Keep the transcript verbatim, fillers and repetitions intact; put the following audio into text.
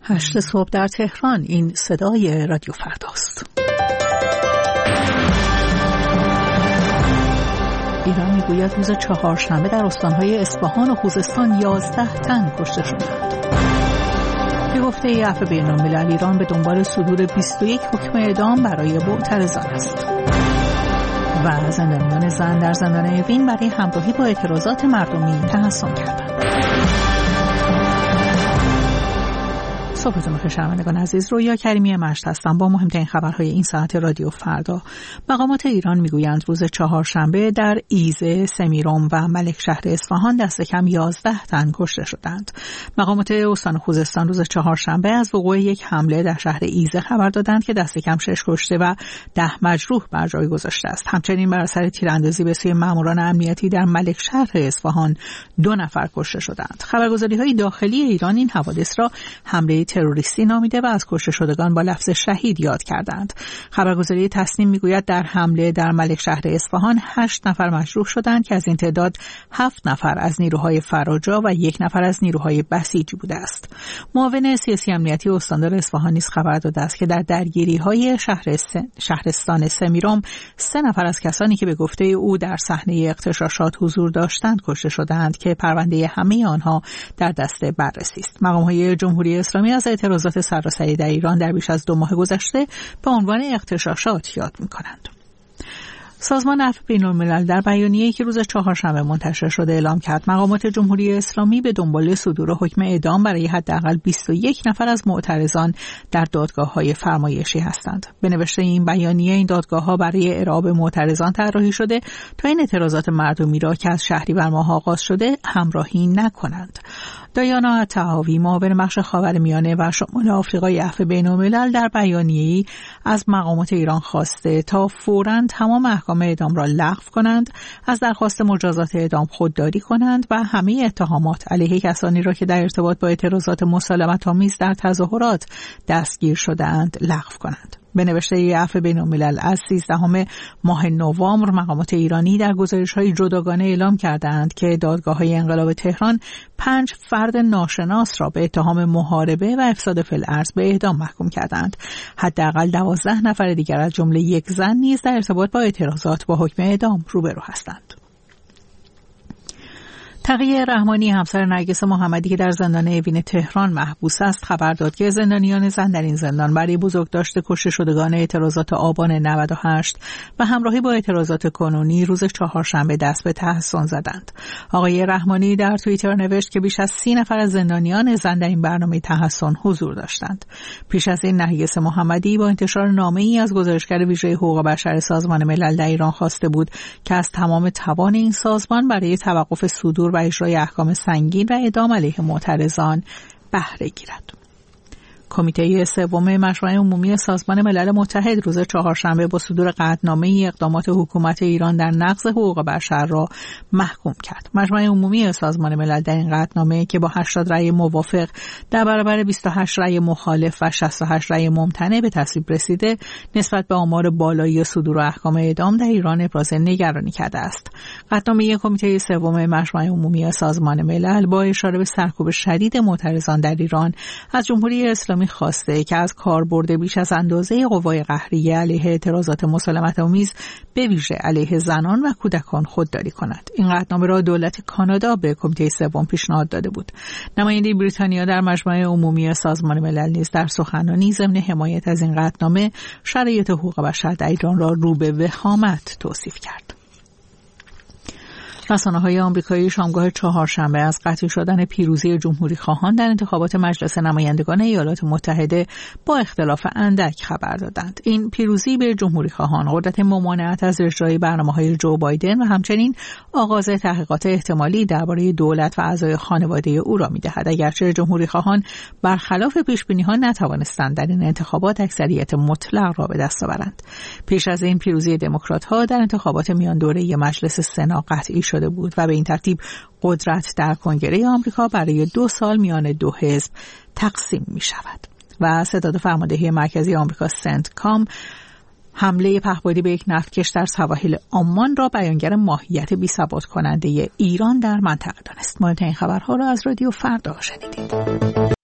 هشت صبح در تهران. این صدای رادیو فرداست. ایران میگوید روز چهارشنبه در استانهای اصفهان و خوزستان یازده تن کشته شدند. به گفته عفو بین‌الملل، ایران به دنبال صدور بیست و یک حکم اعدام برای معترضان است. و زندانیان زن در زندان اوین برای همراهی با اعتراضات مردمی تحصن کردند. صبحتون بخیر شنوندگان عزیز، رویا کریمی مشت هستم با مهمترین خبرهای این ساعت رادیو فردا. مقامات ایران میگویند روز چهارشنبه در ایزه، سمیرم و ملکشهر اصفهان دست کم یازده تن کشته شدند. مقامات استان خوزستان روز چهارشنبه از وقوع یک حمله در شهر ایزه خبر دادند که دست کم شش کشته و ده مجروح بر جای گذاشته است. همچنین بر اثر تیراندازی به سوی ماموران امنیتی در ملکشهر اصفهان دو نفر کشته شدند. خبرگزاری‌های داخلی ایران این حوادث را حمله تروریستی نامیده و از کشته شدگان با لفظ شهید یاد کردند. خبرگزاری تسنیم میگوید در حمله در ملکشهر اصفهان هشت نفر مجروح شدند که از این تعداد هفت نفر از نیروهای فراجا و یک نفر از نیروهای بسیجی بوده است. معاون سیاسی امنیتی استاندار اصفهان نیز خبر داده است که در درگیری‌های شهر س... شهرستان سمیرم سه نفر از کسانی که به گفته او در صحنه اغتشاشات حضور داشتند کشته شدند که پرونده همه آنها در دست بررسی است. مقام‌های جمهوری اسلامی از اعتراضات سراسری در ایران در بیش از دو ماه گذشته به عنوان اغتشاشات یاد می‌کنند. سازمان عفو بین‌الملل در بیانیه‌ای که روز چهارشنبه منتشر شده اعلام کرد مقامات جمهوری اسلامی به دنبال صدور حکم اعدام برای حداقل بیست و یک نفر از معترضان در دادگاه‌های فرمایشی هستند. به نوشته این بیانیه، این دادگاه‌ها برای ارائه معترضان طراحی شده تا این اعتراضات مردمی را که از شهریور ماه آغاز شده همراهی نکنند. دایانا عطاهاوی، معاون بخش خاورمیانه و شمال آفریقای عفو بین‌الملل، در بیانیه‌ای از مقامات ایران خواسته تا فوراً تمام احکام اعدام را لغو کنند، از درخواست مجازات اعدام خودداری کنند و همه اتهامات علیه کسانی را که در ارتباط با اعتراضات مسالمت‌آمیز در تظاهرات دستگیر شده‌اند لغو کنند. به نوشته عفو بین‌الملل، از سیزدهم ماه نوامبر مقامات ایرانی در گزارش‌های جداگانه اعلام کردند که دادگاه‌های انقلاب تهران پنج فرد ناشناس را به اتهام محاربه و افساد فی الارض به اعدام محکوم کردند. حداقل دوازده نفر دیگر از جمله یک زن نیز در ارتباط با اعتراضات با حکم اعدام روبرو هستند. تقی رحمانی، همسر نرگس محمدی که در زندان اوین تهران محبوس است، خبر داد که زندانیان زن در این زندان برای بزرگداشت کشته شدگان اعتراضات آبان نود و هشت و همراهی با اعتراضات کنونی روز چهارشنبه دست به تحصن زدند. آقای رحمانی در توییتر نوشت که بیش از سی نفر از زندانیان زن در این برنامه تحصن حضور داشتند. پیش از این نرگس محمدی با انتشار نامه‌ای از گزارشگر ویژه حقوق بشر سازمان ملل در ایران خواسته بود که از تمام توان این سازمان برای توقف صدور و اجرای احکام سنگین و اعدام علیه معترضان بهره گیرد. کمیته سوم مجمع عمومی سازمان ملل متحد روز چهارشنبه با صدور قطعنامه‌ای اقدامات حکومت ایران در نقض حقوق بشر را محکوم کرد. مجمع عمومی سازمان ملل در این قطعنامه که با هشتاد رأی موافق در برابر بیست و هشت رأی مخالف و شصت و هشت رأی ممتنع به تصویب رسیده، نسبت به آمار بالایی صدور و احکام اعدام در ایران ابراز نگرانی کرده است. قطعنامه کمیته سوم مجمع عمومی سازمان ملل با اشاره به سرکوب شدید معترضان در ایران از جمهوری اسلامی خواسته که از کاربرد بیش از اندازه قوای قهریه علیه اعتراضات مسالمت‌آمیز به ویژه علیه زنان و کودکان خودداری کند. این قطعنامه را دولت کانادا به کمیته سوم پیشنهاد داده بود. نماینده بریتانیا در مجمع عمومی سازمان ملل نیز در سخنرانی ضمن حمایت از این قطعنامه شرایط حقوق بشر در ایران را رو به وخامت توصیف کرد. رسانه‌های آمریکایی شامگاه چهارشنبه از قطعی شدن پیروزی جمهوری خواهان در انتخابات مجلس نمایندگان ایالات متحده با اختلاف اندک خبر دادند. این پیروزی به جمهوری خواهان قدرت ممانعت از اجرای برنامه‌های جو بایدن و همچنین آغاز تحقیقات احتمالی درباره دولت و اعضای خانواده او را می‌دهد، اگرچه جمهوری خواهان برخلاف پیش‌بینی‌ها نتوانستند در این انتخابات اکثریت مطلق را به دست آورند. پیش از این پیروزی دموکرات‌ها در انتخابات میان دوره مجلس سنا قطعی شده بود و به این ترتیب قدرت در کنگره آمریکا برای دو سال میان دو حزب تقسیم می شود. و ستاد فرماندهی مرکزی آمریکا سنتکام حمله پهپادی به یک نفتکش در سواحل عمان را بیانگر ماهیت بی‌ثبات کننده ایران در منطقه دانست. مهمترین خبرها را از رادیو فردا شنیدید.